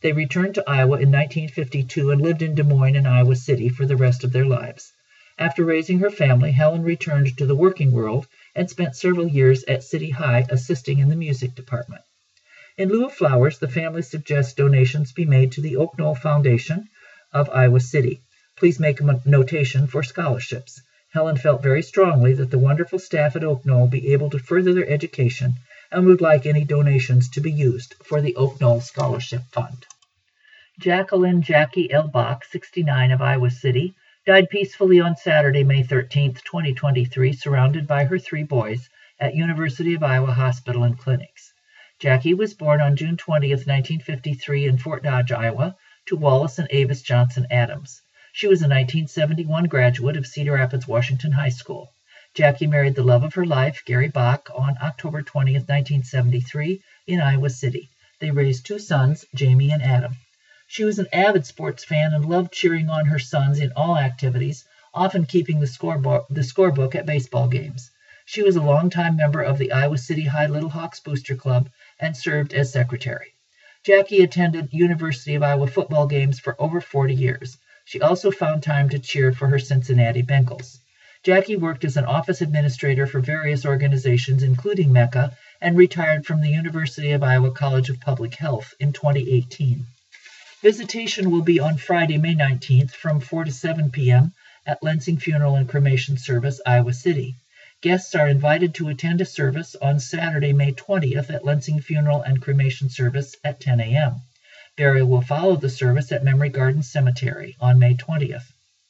They returned to Iowa in nineteen fifty-two and lived in Des Moines and Iowa City for the rest of their lives. After raising her family, Helen returned to the working world and spent several years at City High assisting in the music department. In lieu of flowers, the family suggests donations be made to the Oak Knoll Foundation of Iowa City. Please make a notation for scholarships. Helen felt very strongly that the wonderful staff at Oak Knoll be able to further their education and would like any donations to be used for the Oak Knoll Scholarship Fund. Jacqueline Jackie L. Bach, sixty-nine, of Iowa City, died peacefully on Saturday, May thirteenth, twenty twenty-three, surrounded by her three boys at University of Iowa Hospital and Clinics. Jackie was born on June twentieth, nineteen fifty-three in Fort Dodge, Iowa, to Wallace and Avis Johnson Adams. She was a nineteen seventy-one graduate of Cedar Rapids, Washington High School. Jackie married the love of her life, Gary Bach, on October twentieth, nineteen seventy-three, in Iowa City. They raised two sons, Jamie and Adam. She was an avid sports fan and loved cheering on her sons in all activities, often keeping the scorebook, the scorebook at baseball games. She was a longtime member of the Iowa City High Little Hawks Booster Club and served as secretary. Jackie attended University of Iowa football games for over forty years. She also found time to cheer for her Cincinnati Bengals. Jackie worked as an office administrator for various organizations, including Mecca, and retired from the University of Iowa College of Public Health in twenty eighteen. Visitation will be on Friday, May nineteenth from four to seven p m at Lensing Funeral and Cremation Service, Iowa City. Guests are invited to attend a service on Saturday, May twentieth at Lensing Funeral and Cremation Service at ten a m Burial will follow the service at Memory Garden Cemetery on May twentieth.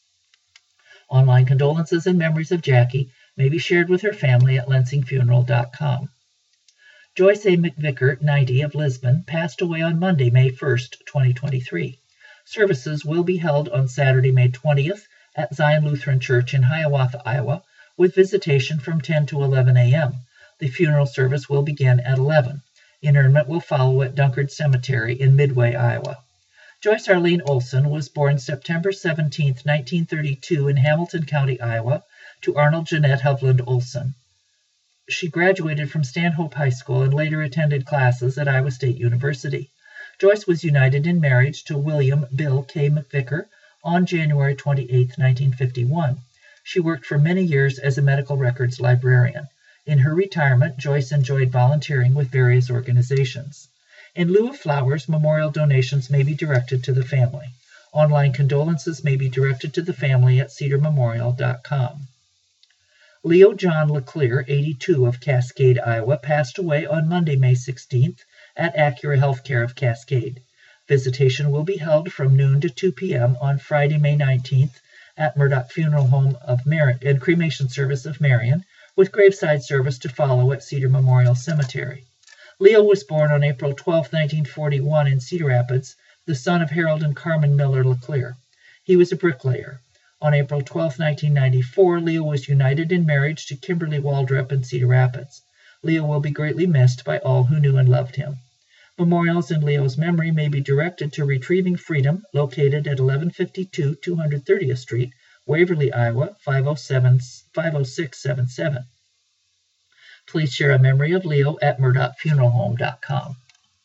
Online condolences and memories of Jackie may be shared with her family at lensing funeral dot com. Joyce A. McVicker, ninety, of Lisbon, passed away on Monday, May first, twenty twenty-three. Services will be held on Saturday, May twentieth at Zion Lutheran Church in Hiawatha, Iowa, with visitation from ten to eleven a m The funeral service will begin at eleven. Interment will follow at Dunkard Cemetery in Midway, Iowa. Joyce Arlene Olson was born September seventeenth, nineteen thirty-two in Hamilton County, Iowa, to Arnold Jeanette Hovland Olson. She graduated from Stanhope High School and later attended classes at Iowa State University. Joyce was united in marriage to William Bill K. McVicker on January twenty-eighth, nineteen fifty-one. She worked for many years as a medical records librarian. In her retirement, Joyce enjoyed volunteering with various organizations. In lieu of flowers, memorial donations may be directed to the family. Online condolences may be directed to the family at cedar memorial dot com. Leo John LeClaire, eighty-two, of Cascade, Iowa, passed away on Monday, May sixteenth, at Acura Healthcare of Cascade. Visitation will be held from noon to two p m on Friday, May nineteenth, at Murdoch Funeral Home of Marion and Cremation Service of Marion, with graveside service to follow at Cedar Memorial Cemetery. Leo was born on April twelfth, nineteen forty-one, in Cedar Rapids, the son of Harold and Carmen Miller LeClaire. He was a bricklayer. On April twelfth, nineteen ninety-four, Leo was united in marriage to Kimberly Waldrop in Cedar Rapids. Leo will be greatly missed by all who knew and loved him. Memorials in Leo's memory may be directed to Retrieving Freedom, located at eleven fifty-two two hundred thirtieth Street, Waverly, Iowa, five oh six seven seven. Please share a memory of Leo at murdoch funeral home dot com.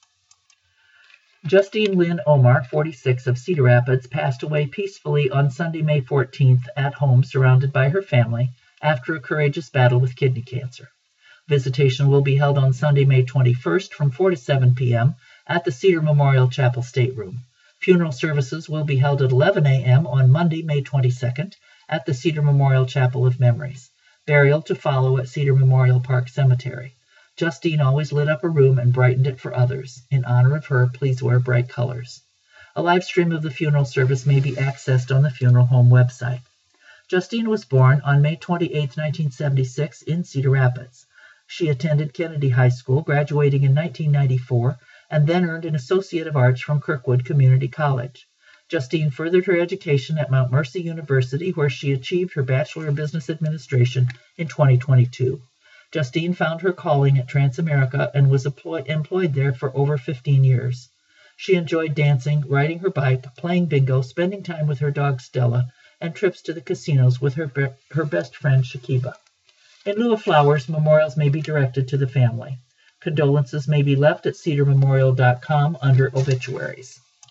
Justine Lynn Omar, forty-six, of Cedar Rapids, passed away peacefully on Sunday, May fourteenth, at home surrounded by her family after a courageous battle with kidney cancer. Visitation will be held on Sunday, May twenty-first, from four to seven p m at the Cedar Memorial Chapel Stateroom. Funeral services will be held at eleven a m on Monday, May twenty-second, at the Cedar Memorial Chapel of Memories. Burial to follow at Cedar Memorial Park Cemetery. Justine always lit up a room and brightened it for others. In honor of her, please wear bright colors. A live stream of the funeral service may be accessed on the funeral home website. Justine was born on May twenty-eighth, nineteen seventy-six, in Cedar Rapids. She attended Kennedy High School, graduating in nineteen ninety-four, and then earned an Associate of Arts from Kirkwood Community College. Justine furthered her education at Mount Mercy University, where she achieved her Bachelor of Business Administration in twenty twenty-two. Justine found her calling at Transamerica and was employed there for over fifteen years. She enjoyed dancing, riding her bike, playing bingo, spending time with her dog Stella, and trips to the casinos with her, be- her best friend Shakiba. In lieu of flowers, memorials may be directed to the family. Condolences may be left at cedar memorial dot com under obituaries.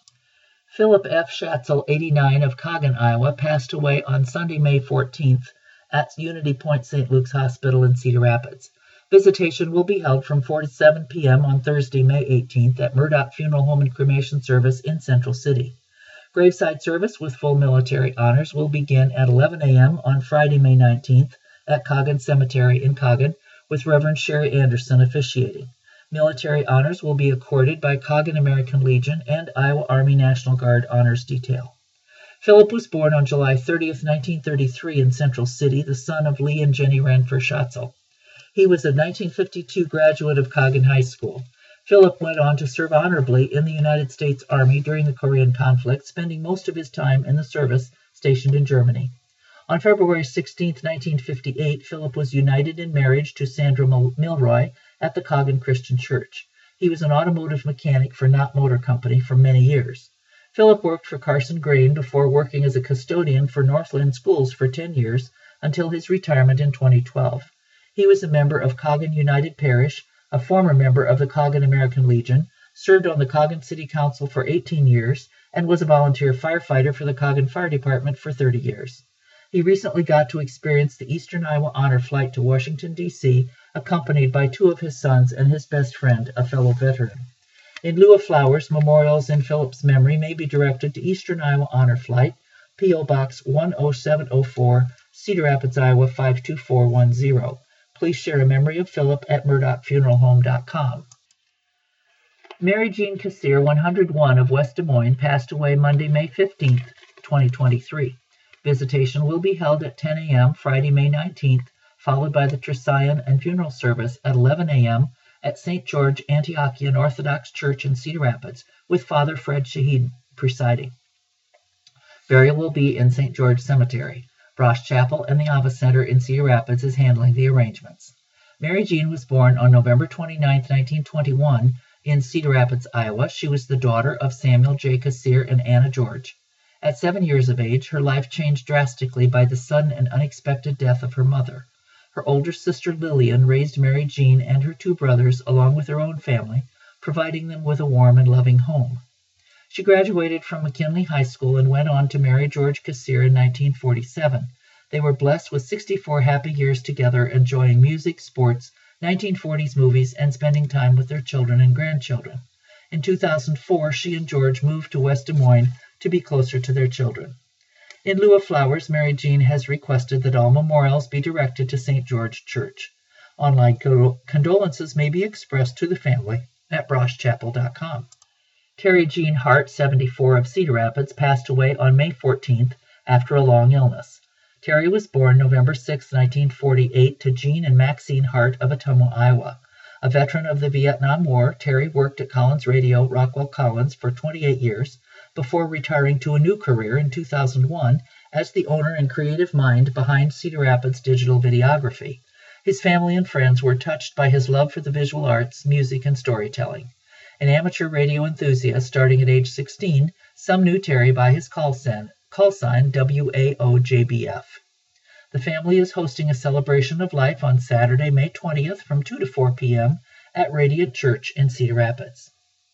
Philip F. Schatzel, eighty-nine, of Coggan, Iowa, passed away on Sunday, May fourteenth at Unity Point Saint Luke's Hospital in Cedar Rapids. Visitation will be held from four to seven p.m. on Thursday, May eighteenth at Murdoch Funeral Home and Cremation Service in Central City. Graveside service with full military honors will begin at eleven a.m. on Friday, May nineteenth at Coggan Cemetery in Coggan, with Reverend Sherry Anderson officiating. Military honors will be accorded by Coggan American Legion and Iowa Army National Guard Honors Detail. Philip was born on July thirtieth, nineteen thirty-three in Central City, the son of Lee and Jenny Ranfer Schatzel. He was a nineteen fifty-two graduate of Coggan High School. Philip went on to serve honorably in the United States Army during the Korean conflict, spending most of his time in the service stationed in Germany. On February sixteenth, nineteen fifty-eight, Philip was united in marriage to Sandra Milroy at the Coggan Christian Church. He was an automotive mechanic for Knott Motor Company for many years. Philip worked for Carson Grain before working as a custodian for Northland Schools for ten years until his retirement in twenty twelve. He was a member of Coggan United Parish, a former member of the Coggan American Legion, served on the Coggan City Council for eighteen years, and was a volunteer firefighter for the Coggan Fire Department for thirty years. He recently got to experience the Eastern Iowa Honor Flight to Washington, D C, accompanied by two of his sons and his best friend, a fellow veteran. In lieu of flowers, memorials in Philip's memory may be directed to Eastern Iowa Honor Flight, P O. Box one oh seven oh four, Cedar Rapids, Iowa five two four one zero. Please share a memory of Philip at murdoch funeral home dot com. Mary Jean Cassier, one hundred one, of West Des Moines, passed away Monday, May fifteenth, twenty twenty-three. Visitation will be held at ten a.m. Friday, May nineteenth, followed by the Trisagion and funeral service at eleven a.m. at Saint George Antiochian Orthodox Church in Cedar Rapids, with Father Fred Shahid presiding. Burial will be in Saint George Cemetery. Brosh Chapel and the Ava Center in Cedar Rapids is handling the arrangements. Mary Jean was born on November twenty-ninth, nineteen twenty-one, in Cedar Rapids, Iowa. She was the daughter of Samuel J. Cassier and Anna George. At seven years of age, her life changed drastically by the sudden and unexpected death of her mother. Her older sister Lillian raised Mary Jean and her two brothers along with her own family, providing them with a warm and loving home. She graduated from McKinley High School and went on to marry George Cassier in nineteen forty-seven. They were blessed with sixty-four happy years together, enjoying music, sports, nineteen forties movies, and spending time with their children and grandchildren. In two thousand four, she and George moved to West Des Moines to be closer to their children. In lieu of flowers, Mary Jean has requested that all memorials be directed to Saint George Church. Online condolences may be expressed to the family at brosh chapel dot com. Terry Jean Hart, seventy-four, of Cedar Rapids, passed away on May fourteenth after a long illness. Terry was born November sixth, nineteen forty-eight, to Jean and Maxine Hart of Ottumwa, Iowa. A veteran of the Vietnam War, Terry worked at Collins Radio, Rockwell Collins, for twenty-eight years, before retiring to a new career in two thousand one as the owner and creative mind behind Cedar Rapids Digital Videography. His family and friends were touched by his love for the visual arts, music, and storytelling. An amateur radio enthusiast starting at age sixteen, some knew Terry by his call sign, call sign W A O J B F. The family is hosting a celebration of life on Saturday, May twentieth from two to four p.m. at Radiant Church in Cedar Rapids.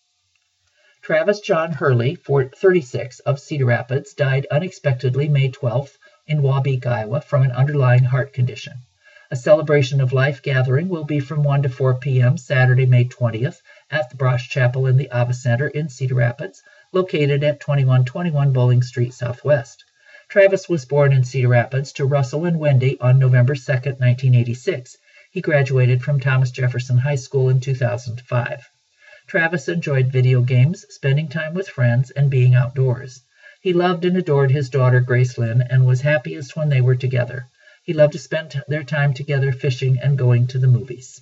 Travis John Hurley, thirty-six, of Cedar Rapids, died unexpectedly May twelfth in Wabeek, Iowa, from an underlying heart condition. A celebration of life gathering will be from one to four p.m. Saturday, May twentieth, at the Brosh Chapel in the Ava Center in Cedar Rapids, located at twenty-one twenty-one Bowling Street Southwest. Travis was born in Cedar Rapids to Russell and Wendy on November second, nineteen eighty-six. He graduated from Thomas Jefferson High School in two thousand five. Travis enjoyed video games, spending time with friends, and being outdoors. He loved and adored his daughter Grace Lynn and was happiest when they were together. He loved to spend their time together fishing and going to the movies.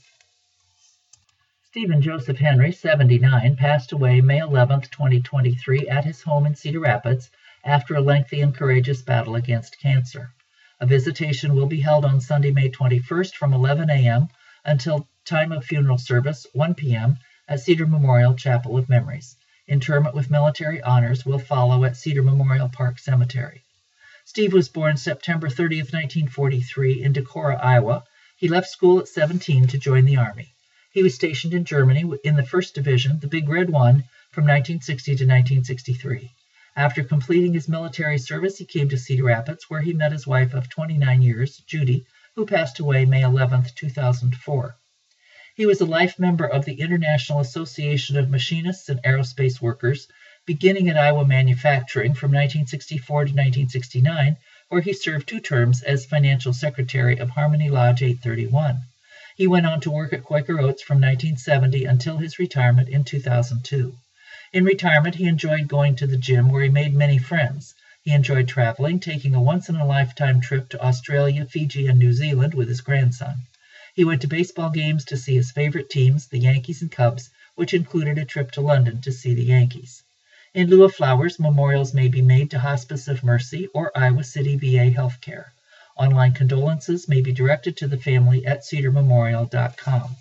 Stephen Joseph Henry, seventy-nine, passed away May eleventh, twenty twenty-three at his home in Cedar Rapids after a lengthy and courageous battle against cancer. A visitation will be held on Sunday, May twenty-first from eleven a.m. until time of funeral service, one p.m., at Cedar Memorial Chapel of Memories. Interment with military honors will follow at Cedar Memorial Park Cemetery. Steve was born September thirtieth, nineteen forty-three, in Decorah, Iowa. He left school at seventeen to join the Army. He was stationed in Germany in the first Division, the Big Red One, from nineteen sixty to nineteen sixty-three. After completing his military service, he came to Cedar Rapids, where he met his wife of twenty-nine years, Judy, who passed away May eleventh, two thousand four. He was a life member of the International Association of Machinists and Aerospace Workers, beginning at Iowa Manufacturing from nineteen sixty-four to nineteen sixty-nine, where he served two terms as financial secretary of Harmony Lodge eight thirty-one. He went on to work at Quaker Oats from nineteen seventy until his retirement in two thousand two. In retirement, he enjoyed going to the gym, where he made many friends. He enjoyed traveling, taking a once-in-a-lifetime trip to Australia, Fiji, and New Zealand with his grandson. He went to baseball games to see his favorite teams, the Yankees and Cubs, which included a trip to London to see the Yankees. In lieu of flowers, memorials may be made to Hospice of Mercy or Iowa City V A Healthcare. Online condolences may be directed to the family at cedar memorial dot com.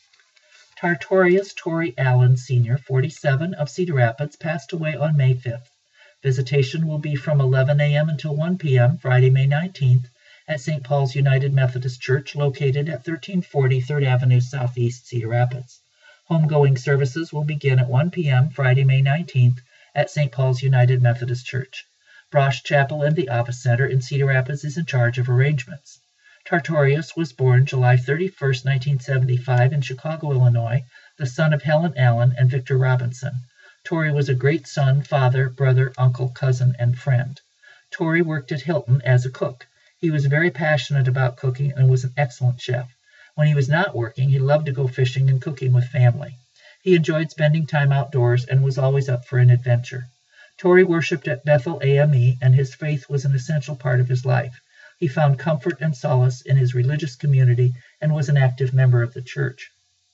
Tartorius Torrey Allen, Senior, forty-seven, of Cedar Rapids, passed away on May fifth. Visitation will be from eleven a m until one p m Friday, May nineteenth, at Saint Paul's United Methodist Church, located at thirteen forty third Avenue Southeast, Cedar Rapids. Homegoing services will begin at one p m Friday, May nineteenth, at Saint Paul's United Methodist Church. Brosh Chapel and the Office Center in Cedar Rapids is in charge of arrangements. Tartorius was born July thirty-first, nineteen seventy-five, in Chicago, Illinois, the son of Helen Allen and Victor Robinson. Torrey was a great son, father, brother, uncle, cousin, and friend. Torrey worked at Hilton as a cook. He was very passionate about cooking and was an excellent chef. When he was not working, he loved to go fishing and cooking with family. He enjoyed spending time outdoors and was always up for an adventure. Torrey worshipped at Bethel A M E, and his faith was an essential part of his life. He found comfort and solace in his religious community and was an active member of the church.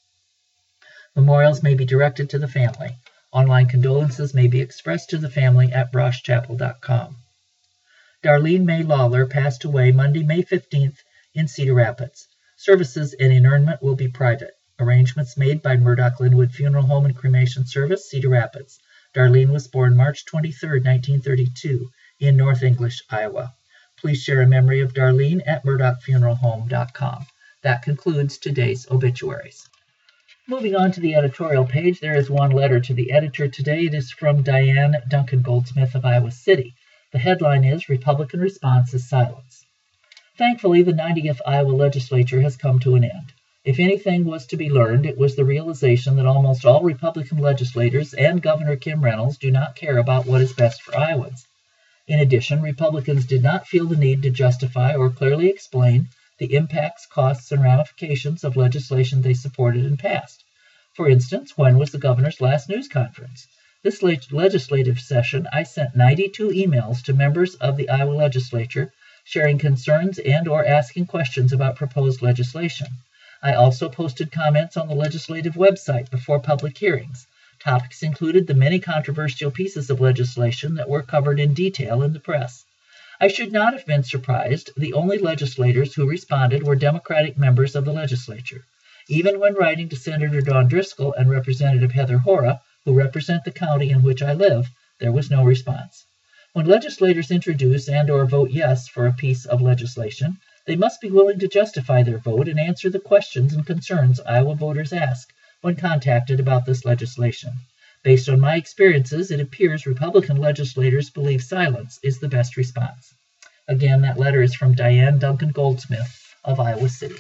Memorials may be directed to the family. Online condolences may be expressed to the family at brosh chapel dot com. Darlene May Lawler passed away Monday, May fifteenth, in Cedar Rapids. Services and interment will be private. Arrangements made by Murdoch Linwood Funeral Home and Cremation Service, Cedar Rapids. Darlene was born March twenty-third, nineteen thirty-two, in North English, Iowa. Please share a memory of Darlene at murdoch funeral home dot com. That concludes today's obituaries. Moving on to the editorial page, there is one letter to the editor today. It is from Diane Duncan Goldsmith of Iowa City. The headline is, Republican Response is Silence. Thankfully, the ninetieth Iowa legislature has come to an end. If anything was to be learned, it was the realization that almost all Republican legislators and Governor Kim Reynolds do not care about what is best for Iowans. In addition, Republicans did not feel the need to justify or clearly explain the impacts, costs, and ramifications of legislation they supported and passed. For instance, when was the governor's last news conference? This legislative session, I sent ninety-two emails to members of the Iowa legislature sharing concerns and or asking questions about proposed legislation. I also posted comments on the legislative website before public hearings. Topics included the many controversial pieces of legislation that were covered in detail in the press. I should not have been surprised. The only legislators who responded were Democratic members of the legislature. Even when writing to Senator Dawn Driscoll and Representative Heather Hora, who represent the county in which I live, there was no response. When legislators introduce and or vote yes for a piece of legislation, they must be willing to justify their vote and answer the questions and concerns Iowa voters ask when contacted about this legislation. Based on my experiences, it appears Republican legislators believe silence is the best response. Again, that letter is from Diane Duncan Goldsmith of Iowa City.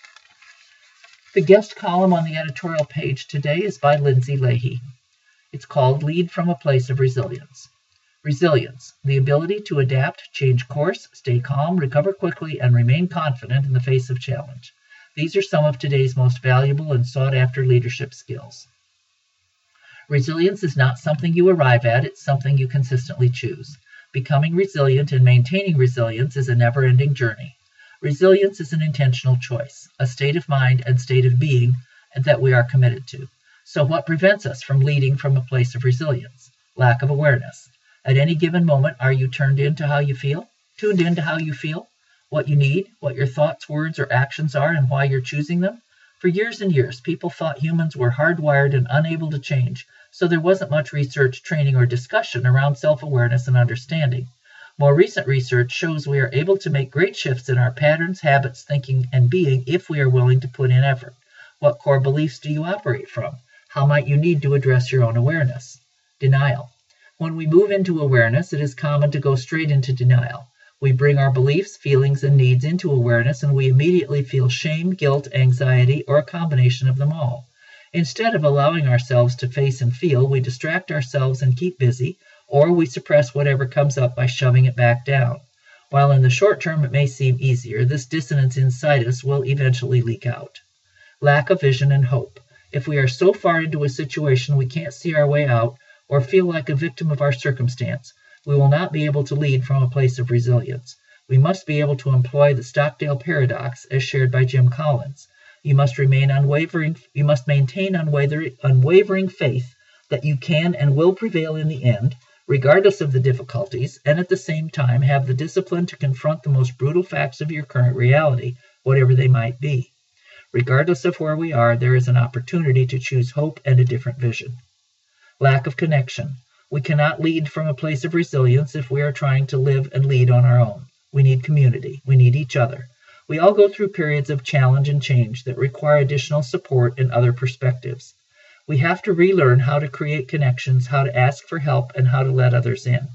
The guest column on the editorial page today is by Lindsay Leahy. It's called Lead from a Place of Resilience. Resilience, the ability to adapt, change course, stay calm, recover quickly, and remain confident in the face of challenge. These are some of today's most valuable and sought-after leadership skills. Resilience is not something you arrive at, it's something you consistently choose. Becoming resilient and maintaining resilience is a never-ending journey. Resilience is an intentional choice, a state of mind and state of being that we are committed to. So what prevents us from leading from a place of resilience? Lack of awareness. At any given moment, are you turned into how you feel? Tuned into how you feel? What you need, what your thoughts, words, or actions are, and why you're choosing them? For years and years, people thought humans were hardwired and unable to change, so there wasn't much research, training, or discussion around self-awareness and understanding. More recent research shows we are able to make great shifts in our patterns, habits, thinking, and being if we are willing to put in effort. What core beliefs do you operate from? How might you need to address your own awareness? Denial. When we move into awareness, it is common to go straight into denial. We bring our beliefs, feelings, and needs into awareness, and we immediately feel shame, guilt, anxiety, or a combination of them all. Instead of allowing ourselves to face and feel, we distract ourselves and keep busy, or we suppress whatever comes up by shoving it back down. While in the short term it may seem easier, this dissonance inside us will eventually leak out. Lack of vision and hope. If we are so far into a situation we can't see our way out, or feel like a victim of our circumstance, we will not be able to lead from a place of resilience. We must be able to employ the Stockdale paradox as shared by Jim Collins. You must remain unwavering, you must maintain unwavering, unwavering faith that you can and will prevail in the end, regardless of the difficulties, and at the same time have the discipline to confront the most brutal facts of your current reality, whatever they might be. Regardless of where we are, there is an opportunity to choose hope and a different vision. Lack of connection. We cannot lead from a place of resilience if we are trying to live and lead on our own. We need community. We need each other. We all go through periods of challenge and change that require additional support and other perspectives. We have to relearn how to create connections, how to ask for help, and how to let others in.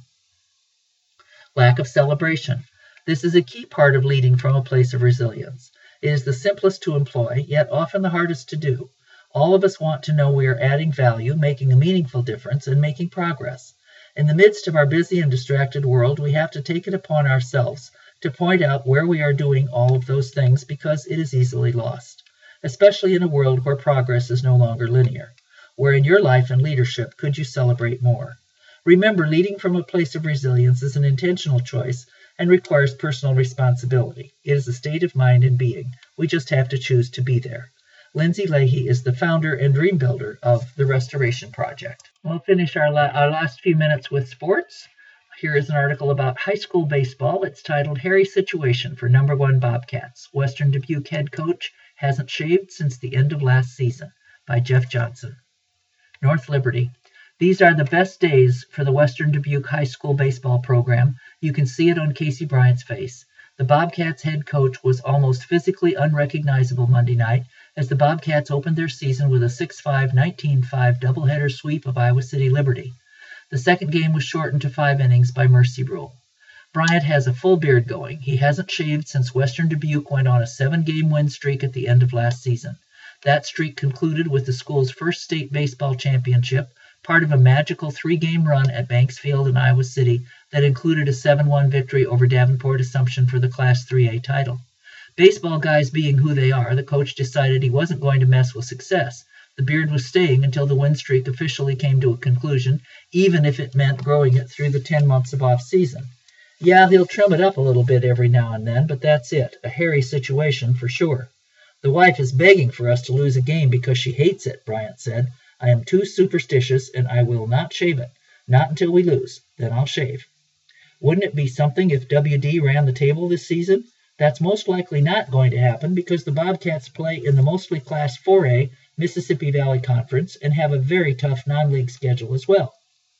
Lack of celebration. This is a key part of leading from a place of resilience. It is the simplest to employ, yet often the hardest to do. All of us want to know we are adding value, making a meaningful difference, and making progress. In the midst of our busy and distracted world, we have to take it upon ourselves to point out where we are doing all of those things because it is easily lost, especially in a world where progress is no longer linear. Where in your life and leadership could you celebrate more? Remember, leading from a place of resilience is an intentional choice and requires personal responsibility. It is a state of mind and being. We just have to choose to be there. Lindsay Leahy is the founder and dream builder of the Restoration Project. We'll finish our, la- our last few minutes with sports. Here is an article about high school baseball. It's titled Hairy Situation for Number One Bobcats. Western Dubuque head coach hasn't shaved since the end of last season, by Jeff Johnson. North Liberty. These are the best days for the Western Dubuque high school baseball program. You can see it on Casey Bryant's face. The Bobcats head coach was almost physically unrecognizable Monday night as the Bobcats opened their season with a six five, nineteen five doubleheader sweep of Iowa City Liberty. The second game was shortened to five innings by mercy rule. Bryant has a full beard going. He hasn't shaved since Western Dubuque went on a seven-game win streak at the end of last season. That streak concluded with the school's first state baseball championship, part of a magical three-game run at Banks Field in Iowa City that included a seven one victory over Davenport Assumption for the Class three A title. Baseball guys being who they are, the coach decided he wasn't going to mess with success. The beard was staying until the win streak officially came to a conclusion, even if it meant growing it through the ten months of off-season. Yeah, he'll trim it up a little bit every now and then, but that's it. A hairy situation for sure. The wife is begging for us to lose a game because she hates it, Bryant said. I am too superstitious, and I will not shave it. Not until we lose. Then I'll shave. Wouldn't it be something if W D ran the table this season? That's most likely not going to happen because the Bobcats play in the mostly Class four A Mississippi Valley Conference and have a very tough non-league schedule as well.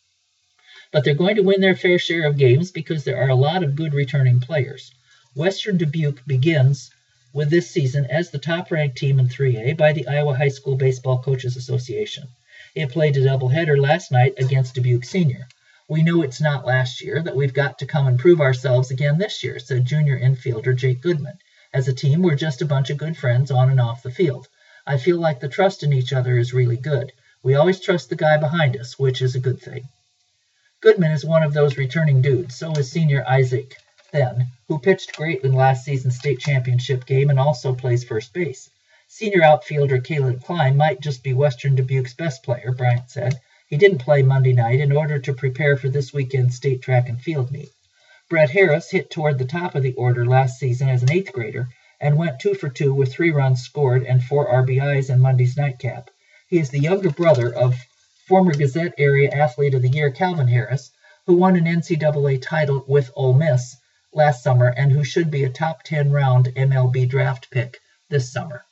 But they're going to win their fair share of games because there are a lot of good returning players. Western Dubuque begins with this season as the top-ranked team in three A by the Iowa High School Baseball Coaches Association. It played a doubleheader last night against Dubuque Senior. We know it's not last year, that we've got to come and prove ourselves again this year, said junior infielder Jake Goodman. As a team, we're just a bunch of good friends on and off the field. I feel like the trust in each other is really good. We always trust the guy behind us, which is a good thing. Goodman is one of those returning dudes, so is senior Isaac Then, who pitched great in last season's state championship game and also plays first base. Senior outfielder Caleb Klein might just be Western Dubuque's best player, Bryant said. He didn't play Monday night in order to prepare for this weekend's state track and field meet. Brett Harris hit toward the top of the order last season as an eighth grader and went two for two with three runs scored and four R B Is in Monday's nightcap. He is the younger brother of former Gazette Area Athlete of the Year Calvin Harris, who won an N C double A title with Ole Miss last summer and who should be a top ten round M L B draft pick this summer.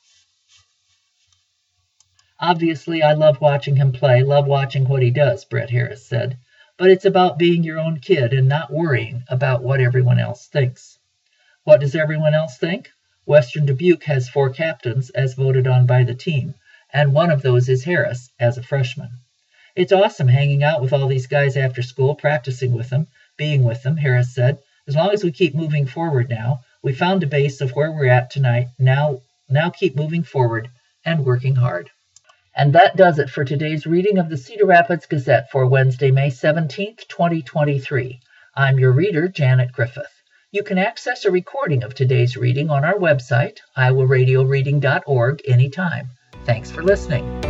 Obviously, I love watching him play, love watching what he does, Brett Harris said. But it's about being your own kid and not worrying about what everyone else thinks. What does everyone else think? Western Dubuque has four captains as voted on by the team, and one of those is Harris as a freshman. It's awesome hanging out with all these guys after school, practicing with them, being with them, Harris said. As long as we keep moving forward now, we found a base of where we're at tonight. Now, now keep moving forward and working hard. And that does it for today's reading of the Cedar Rapids Gazette for Wednesday, May seventeenth, twenty twenty-three. I'm your reader, Janet Griffith. You can access a recording of today's reading on our website, iowa radio reading dot org, anytime. Thanks for listening.